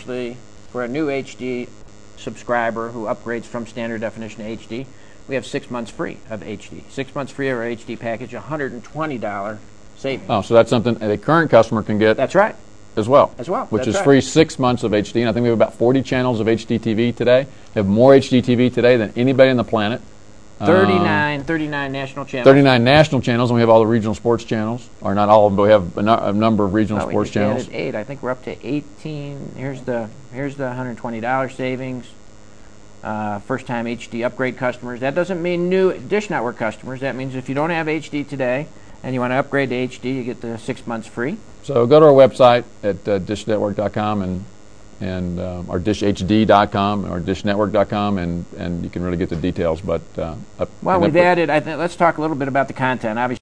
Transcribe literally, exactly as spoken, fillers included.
actually, for a new H D subscriber who upgrades from standard definition to H D, we have six months free of H D. Six months free of our H D package, one hundred twenty dollars savings. Oh, so that's something a current customer can get. That's right. As well. As well. Which That's is right. free six months of H D. And I think we have about forty channels of H D T V today. We have more H D T V today than anybody on the planet. thirty-nine, um, thirty-nine national channels. thirty-nine national channels, and we have all the regional sports channels. Or not all of them, but we have a, no, a number of regional well, sports we channels. added eight. I think we're up to eighteen. Here's the here's the one hundred twenty dollars savings. Uh, first-time H D upgrade customers. That doesn't mean new Dish Network customers. That means if you don't have H D today and you want to upgrade to H D, you get the six months free. So go to our website at uh, dish network dot com and and um, or dish H D dot com or dish network dot com, and and you can really get the details. But uh, up, well, we've added. I think let's talk a little bit about the content. Obviously.